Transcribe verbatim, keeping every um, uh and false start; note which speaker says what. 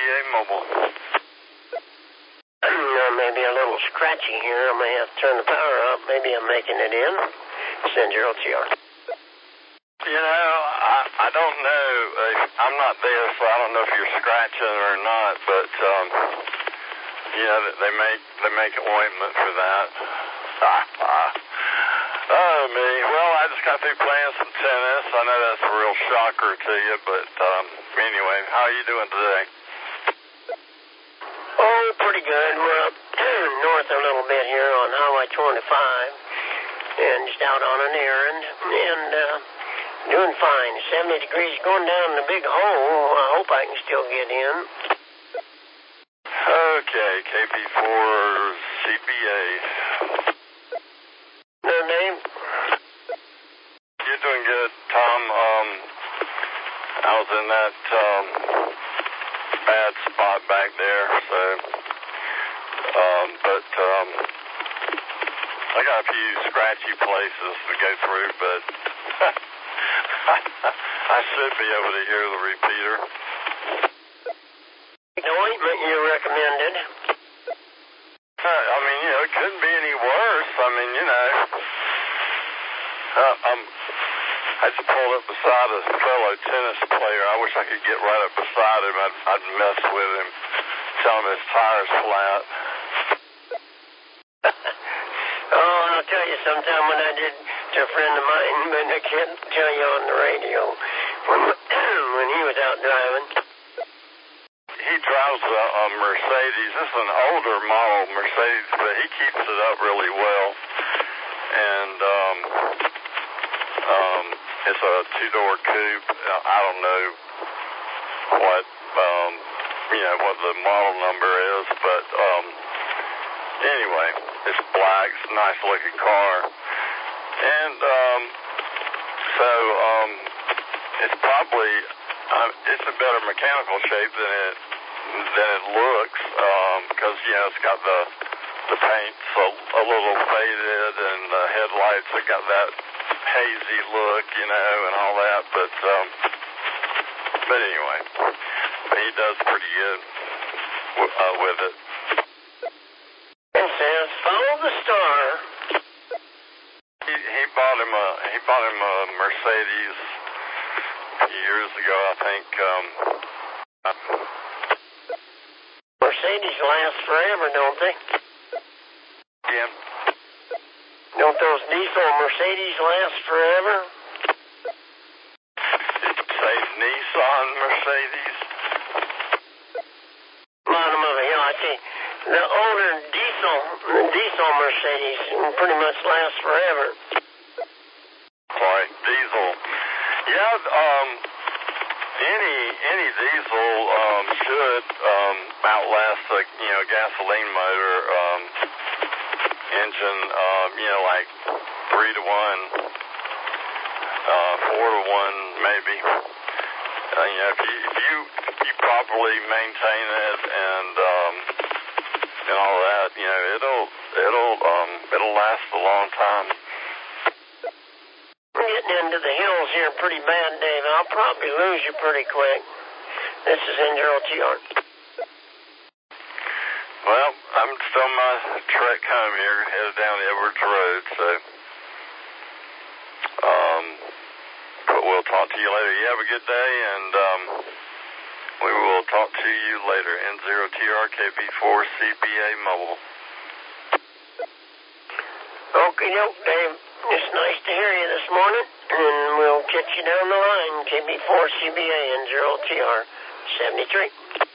Speaker 1: A Mobile.
Speaker 2: Uh, maybe a little scratchy here. I may have to turn the power up. Maybe I'm making it in. Send your O T R.
Speaker 1: You know, I, I don't know. If, I'm not there, so I don't know if you're scratching or not. But um, you know, they make they make ointment for that. Ah, ah. Oh me. Well, I just got through playing some tennis. I know that's a real shocker to you, but um, anyway, how are you doing today?
Speaker 2: Oh, pretty good. We're up north a little bit here on Highway twenty-five, and just out on an errand, and uh, doing fine. seventy degrees going down the big hole. I hope I can still get in.
Speaker 1: Okay, K P four C B A.
Speaker 2: No name?
Speaker 1: You're doing good, Tom. Um, I was in that um, bad spot back there, so, um, but um, I got a few scratchy places to go through, but I should be able to hear the repeater.
Speaker 2: The ointment you recommended.
Speaker 1: Uh, I mean, you know, it couldn't be any worse. I mean, you know, uh, um, I just pulled up beside a fellow tennis player. I wish I could get right up beside him. I'd, I'd mess with him, tell him his tire's flat.
Speaker 2: Oh, I'll tell you sometime when I did to a friend of mine, but I can't tell you on the radio, when, when he was out driving.
Speaker 1: He drives a, a Mercedes. This is an older model Mercedes, but he keeps it up really well. And um, um, it's a two-door coupe. I don't know what um, you know what the model number is, but um, anyway, it's black. It's a nice-looking car, and um, so um, it's probably uh, it's in better mechanical shape than it. than it looks, um, because, you know, it's got the, the paint's a, a little faded, and the headlights have got that hazy look, you know, and all that, but, um, but anyway, but he does pretty good w- uh, with it.
Speaker 2: It says, follow the star.
Speaker 1: He, he bought him a, he bought him a Mercedes years ago, I think, um,
Speaker 2: Mercedes last forever, don't they?
Speaker 1: yeah.
Speaker 2: Don't those diesel Mercedes last forever?
Speaker 1: Did you say Nissan Mercedes?
Speaker 2: Bottom of it, yeah, I see. The older diesel, the diesel Mercedes pretty much last forever.
Speaker 1: Right, diesel. Yeah, um, any any diesel um, should um, outlast a you know gasoline motor um, engine. Um, you know, like three to one, uh, four to one, maybe. Uh, you know, if you if you if you properly maintain it and um, and all that, you know, it'll it'll um, it'll last a long time.
Speaker 2: We're getting into the hills here pretty bad, Dave. I'll probably lose you pretty quick. This is N J O T R.
Speaker 1: Well, I'm still on my trek home here, headed down the Edwards Road, so um, but we'll talk to you later. You have a good day, and um, we will talk to you later. N zero T R K B four C B A Mobile.
Speaker 2: Okay, doke, Dave. It's nice to hear you this morning, and we'll catch you down the line. K B four C B A N zero T R seventy-three.